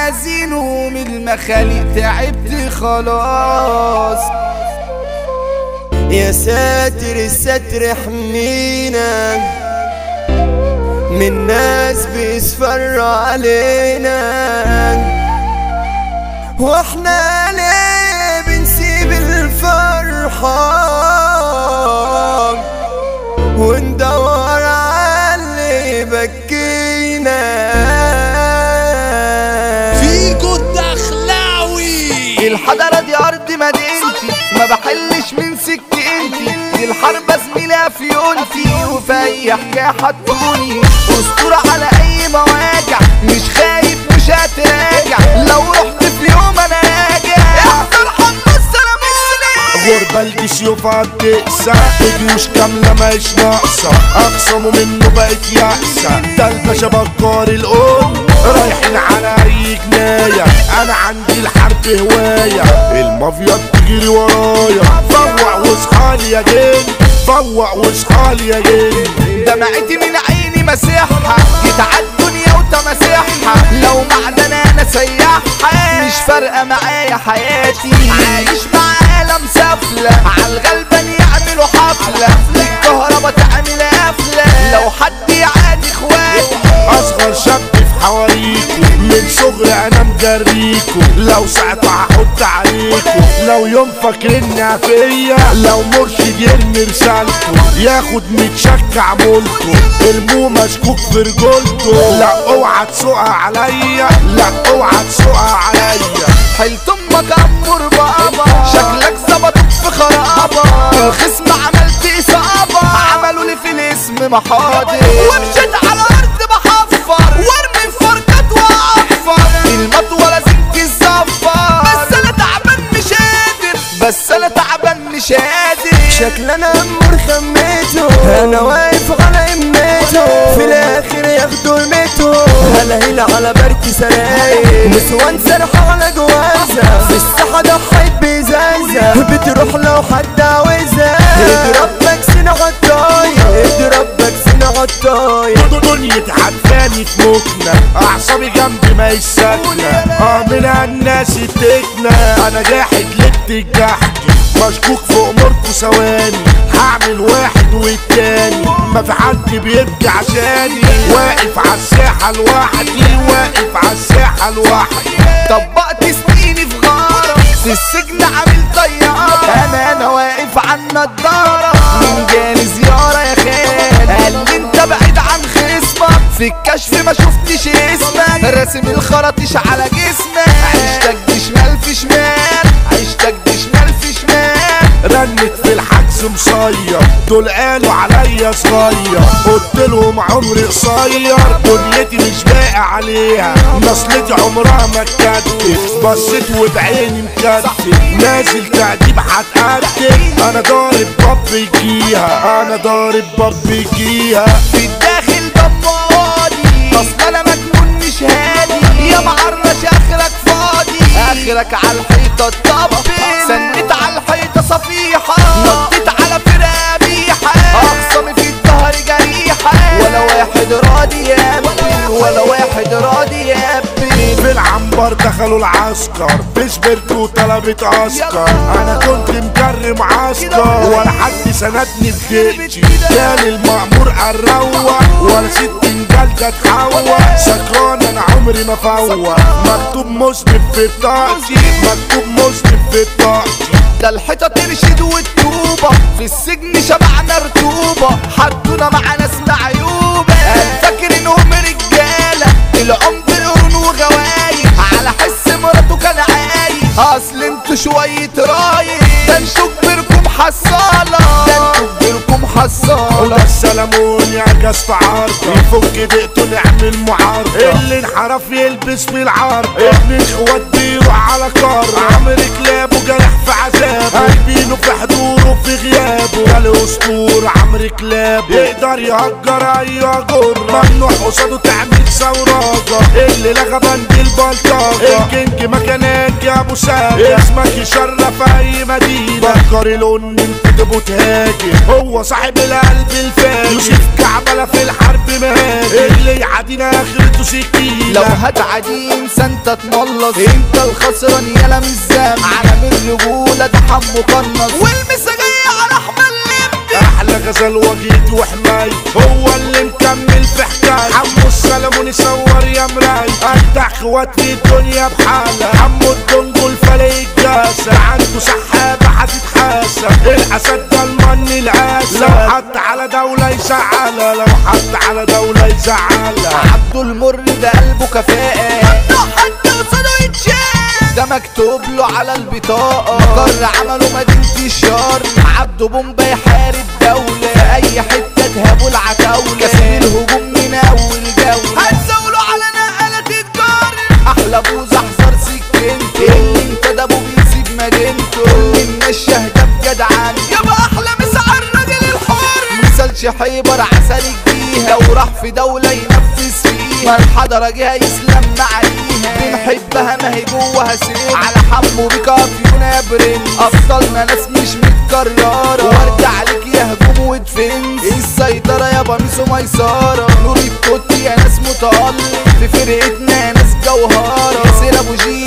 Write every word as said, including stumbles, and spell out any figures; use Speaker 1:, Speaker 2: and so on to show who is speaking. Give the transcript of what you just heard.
Speaker 1: الموازين ومن المخاليق تعبت خلاص.
Speaker 2: يا ساتر الستر احمينا من ناس بيسفر علينا، واحنا ليه بنسيب الفرحة وندور على اللي بكينا.
Speaker 1: فيكو الدخلاوي
Speaker 3: الحضرة دي أرض مدينتي، ما بحلش من سكتي، دي الحرب زميلة في يونتي، وفي أي حكاية حطوني أسطورة على أي مواجع، مش خايف مش هتراجع، لو رحت في يوم أنا راجع. احسن حب السلاموني
Speaker 4: غربة الجي سيوفها بتقسى، جيوش كاملة ماهيش ناقصة، أخصموا منه بقت يأسة، ده الباشا بكار الأم رايحين على أي جناية، أنا عندي الحرب هواية، المافيا بتجري ورايا، فوق واصحالي يا جن، فوق واصحالي يا جن.
Speaker 3: دمعتي من عيني مسيحها، جيت عالدنيا وتماسيحها، لو معدن انا سيحها، مش فارقة معايا حياتي، عايش مع عالم سفلة، عالغلبان يعملوا حفلة، الكهربا تعمل قفلة، لو حد يعادي اخواتي.
Speaker 4: أصغر شاب في حواريكو، من صغري أنا مجريكو، لو ساعته هحط عليكو، لو يوم فاكريني فيا، لو مرشد يرمي رسالته، ياخد متشكع مولته، المو مشكوك في رجولته، لا اوعى تسوقها عليا، لا اوعى تسوقها عليا.
Speaker 3: حلت امك امر بابا، شكلك ظبطك في خرابة، الخصم عملت اصابة، عملوا لي في الاسم محاضر، ومشيت على ارض بحفر، وارمي فرقات واعفر، المطوة لازم تتزفر، بس انا تعبان مش قادر، بس انا تعبان مش قادر.
Speaker 2: شكل انا امور خميته، انا واقف على امته، في الاخر ياخدوا الميته، هلا هلا على بركي سراير، نسوان سرحة على جوازة، في الساحة ضحيت بإزازة، بتروح لو حد عاوزها، اضرب بكسين عالطاية، اضرب بكسين عالطاية.
Speaker 4: دنيا عدفاني في مكنة، اعصابي جنبي ما يسكنة، اه من الناس التكنة، انا جاحد للتجاحكي، مشكوك في اموركو ثواني، هعمل واحد والتاني، ما في حد بيبكي عشاني، واقف عالساحة لوحدي، واقف عالساحة لوحدي.
Speaker 3: طبقت سنيني في غارة، في السجن عامل طيارة، انا انا واقف عالنضارة، من جالي زيارة يا خال، قال لي انت بعيد عن خصمك، في الكشف ما شفتش اسمك، راسم الخراطيش على جسمك، عيشتك دي شمال في شمال، عيشتك دي شمال في شمال.
Speaker 4: رنت في الحجز مصير، دول قالوا عليا صغير، قلت لهم عمري قصير، دنيتي مش باقي عليها، نصلتي عمرها ما اتكتف، بصيت وبعيني مكتف، نازل تأديب هتقدم، انا ضارب باب يجيها، انا ضارب باب يجيها،
Speaker 3: في الداخل ضمادي، اصل انا مجنون مش هادي، يا معرش اخرك فاضي، اخرك عالحيطة الطبق، سنت عالحيطة صفيحة، نطيت على فرقة بيحة، اخصمي في الظهر جريحة، ولا واحد راضي يبي، ولا واحد راضي يبي.
Speaker 4: في العنبر دخلوا العسكر، في سبرتو طلبت عسكر، انا كنت مجرم عسكر، ولا حد سندني بكيتي، كان المأمور قروق، ولا ست انجلدة تحوق، سكران انا عمري ما فوق، مكتوب مسلم في بطاقتي، مكتوب مسلم في بطاقتي.
Speaker 3: ده الحيطة ترشد والطوبة، في السجن شبعنا رطوبة، حطونا مع ناس معيوبة، انا فاكر انهم رجالة، العمر قرون وغوايب، على حس مراته كان عايش، اصل انتوا شوية رايب، ده انتوا كبيركم حصالة، ده انتوا كبيركم حصالة.
Speaker 4: وده السلامون يا جاز في عرضة، يفك دقته نعمل معارضة، اللي انحرف يلبس في العارضة، ابن اخوات بيروح على قارة، عمرو كلابه جرح في عذابه، قلبينه في حضوره في غيابه، ده الاسطور عمرو كلابه، يقدر يهجر اي جرة، ممنوع قصاده تعمل ثوراجة، اللي لغى بند البلطجة، الكينج مكانك يا ابو سامي، اسمك يشرف اي مدينة، بكر الون انت تبو تهاجم، هو صاحب القلب الفاجر، يوسف كعبلة في الحرب مهاجم، اللي يعادينا اخرته سكينة،
Speaker 3: لو هتعدي انسى انت تملص، انت الخسران يالا مش ذنب، عالم الرجولة ده حمو قنص، والمسا جاية على احمد لمبي.
Speaker 4: احلى غزل وجيد وحماي هو اللي مكمل في حكاية، حمو السلموني صور يا مراي، اجدع اخوات في الدنيا بحالة، حمو الدنجو الفلق الجاسة، عنده سحابة هتتحاسب، الاسد ده المن العاسة، لو حط على دولة يزعلها، لو حط على دولة يزعلها.
Speaker 3: عبده المر ده قلبه كفاءة، ممنوع حد قصاده يتشاف، ده مكتوب له على البطاقة، مقر عمله مدينة الشر، عبده بومبا يحارب دولة، في أي حتة تهابوا العتاولة، كسب الهجوم من أول جولة، هتزاولوا على نقلة تتجر، أحلى بوز أحذر سكنته، اللي انتدبوا بيسيب مدينته، كل الناس شاهدة بجدعان، يابا أحلى مسعى الراجل الحر، مثال حيبر عسل الجيهة، لو راح في دولة ينفذ فيها، الحضرة جهة يسلم عليها، بنحبها ما هي جواها سيف، على حمو بيك افيونا يا برنس، افضلنا ناس مش متكررة، وارجع عليك يا هجوم ودفنس، السيطرة يابا ميسو ميسارة، نور التوتي يا ناس متألق، في فرقتنا يا ناس جوهرة، ياسر ابو جي